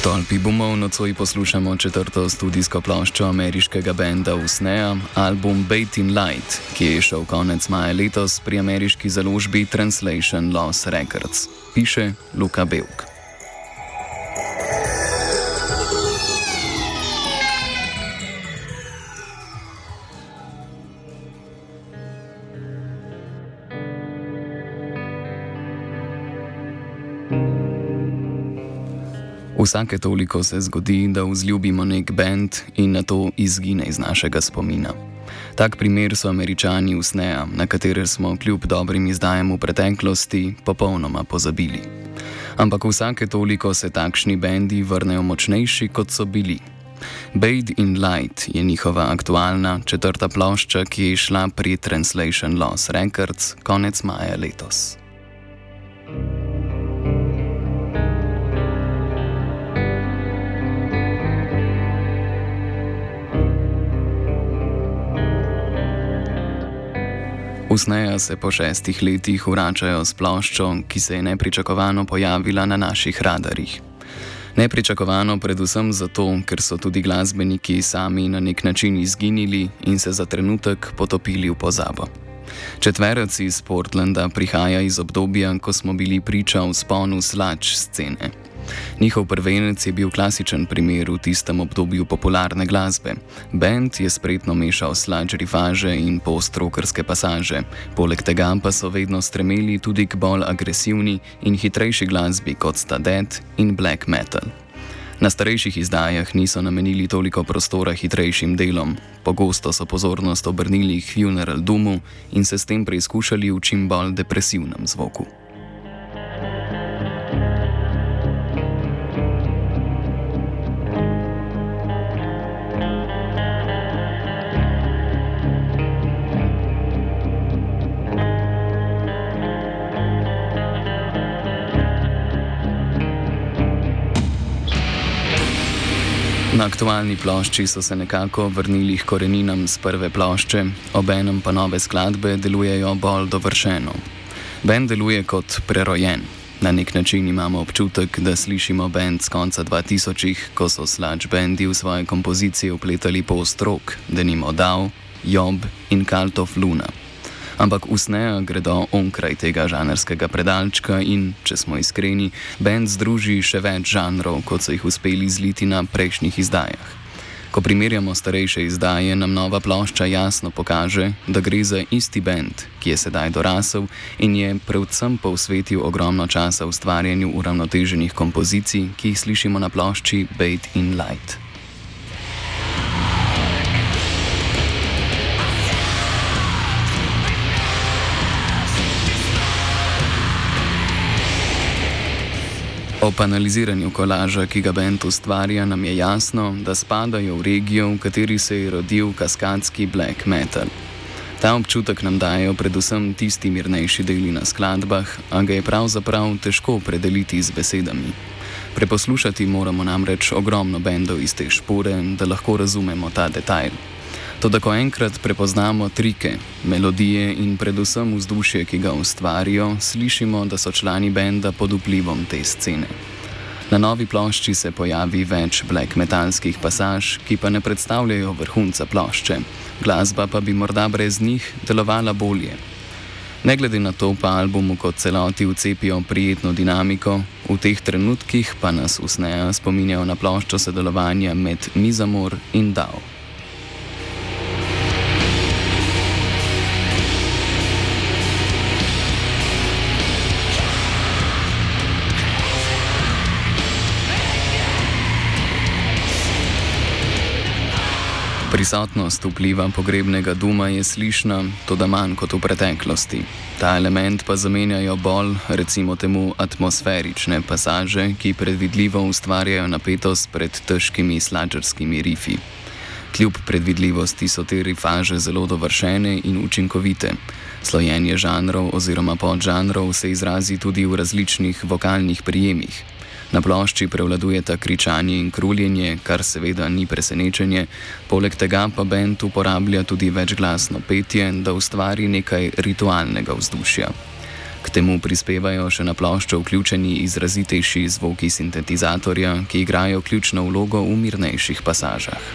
Tolpi bumov nocoj poslušamo četrto studijsko ploščo ameriškega benda Usnea, album Bathe in Light, ki je šel konec maja letos pri ameriški založbi Translation Loss Records. Piše Luka Belk. Vsake toliko se zgodi, da vzljubimo nek bend in na to izgine iz našega spomina. Tak primer so Američani Usnea, na katere smo kljub dobrim izdajam v preteklosti popolnoma pozabili. Ampak vsake toliko se takšni bendi vrnejo močnejši, kot so bili. Bathe in Light je njihova aktualna četrta plošča, ki je šla pri Translation Loss Records konec maja letos. Usnea se po 6 letih vračajo s ploščo, ki se je nepričakovano pojavila na naših radarjih. Nepričakovano predvsem zato, ker so tudi glasbeniki sami na nek način izginili in se za trenutek potopili v pozabo. Četverec iz Portlanda prihaja iz obdobja, ko smo bili priča vzponu sludge scene. Njihov prvenec je bil klasičen primer v tistem obdobju popularne glasbe. Band je spretno mešal sludge rifaže in post-rockerske pasaže, poleg tega pa so vedno stremeli tudi k bolj agresivni in hitrejši glasbi kot sta death in black metal. Na starejših izdajah niso namenili toliko prostora hitrejšim delom, pogosto so pozornost obrnili k Funeral Doomu in se s tem preizkušali v čim bolj depresivnem zvoku. Na aktualni plošči so se nekako vrnili k koreninam z prve plošče, obenem pa nove skladbe delujejo bolj dovršeno. Band deluje kot prerojen. Na nek način imamo občutek, da slišimo band z konca 2000-ih, ko so sludge bendi v svoje kompozicije vpletali post-rock, denimo Dow, Job in Cult of Luna. Ampak Usnea gredo onkraj tega žanrskega predalčka in, če smo iskreni, band združi še več žanrov, kot so jih uspeli zliti na prejšnjih izdajah. Ko primerjamo starejše izdaje, nam nova plošča jasno pokaže, da gre za isti band, ki je sedaj dorasel in je predvsem posvetil ogromno časa ustvarjanju uravnoteženih kompozicij, ki jih slišimo na plošči Bathe in Light. Ob analiziranju kolaža, ki ga band ustvarja, nam je jasno, da spadajo v regijo, v kateri se je rodil kaskadski black metal. Ta občutek nam dajo predvsem tisti mirnejši deli na skladbah, a ga je pravzaprav težko predeliti z besedami. Preposlušati moramo namreč ogromno bendov iz te špore, da lahko razumemo ta detajl. Toda ko enkrat prepoznamo trike, melodije in predvsem vzdušje, ki ga ustvarijo, slišimo, da so člani benda pod vplivom te scene. Na novi plošči se pojavi več black metalskih pasaž, ki pa ne predstavljajo vrhunca plošče. Glasba pa bi morda brez njih delovala bolje. Ne glede na to pa albumu kot celoti vcepijo prijetno dinamiko, v teh trenutkih pa nas Usnea spominjajo na ploščo sodelovanja med Mizamor in Dow. Prisotnost vpliva pogrebnega duma je slišna, toda manj kot v preteklosti. Ta element pa zamenjajo bolj, recimo temu, atmosferične pasaže, ki predvidljivo ustvarjajo napetost pred težkimi sludgerskimi rifi. Kljub predvidljivosti so te rifaže zelo dovršene in učinkovite. Slojenje žanrov oziroma podžanrov se izrazi tudi v različnih vokalnih prijemih. Na plošči prevladujeta kričanje in kruljenje, kar seveda ni presenečenje, poleg tega pa bend uporablja tudi večglasno petje, da ustvari nekaj ritualnega vzdušja. K temu prispevajo še na ploščo vključeni izrazitejši zvoki sintetizatorja, ki igrajo ključno vlogo v mirnejših pasažah.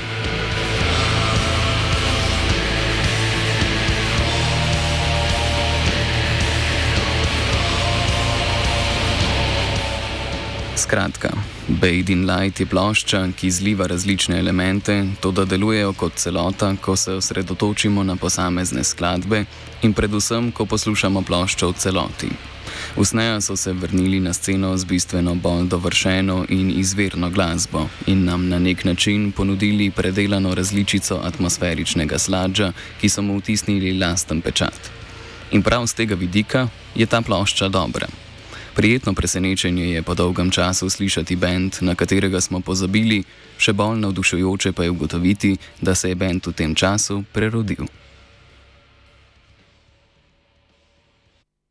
Skratka, Bathe in Light je plošča, ki zliva različne elemente, toda delujejo kot celota, ko se osredotočimo na posamezne skladbe in predvsem, ko poslušamo ploščo v celoti. Usneja so se vrnili na sceno z bistveno bolj dovršeno in izvirno glasbo in nam na nek način ponudili predelano različico atmosferičnega sludgea, ki so mu vtisnili lasten pečat. In prav z tega vidika je ta plošča dobra. Prijetno presenečenje je po dolgem času slišati bend, na katerega smo pozabili, še bolj navdušujoče pa je ugotoviti, da se je bend v tem času prerodil.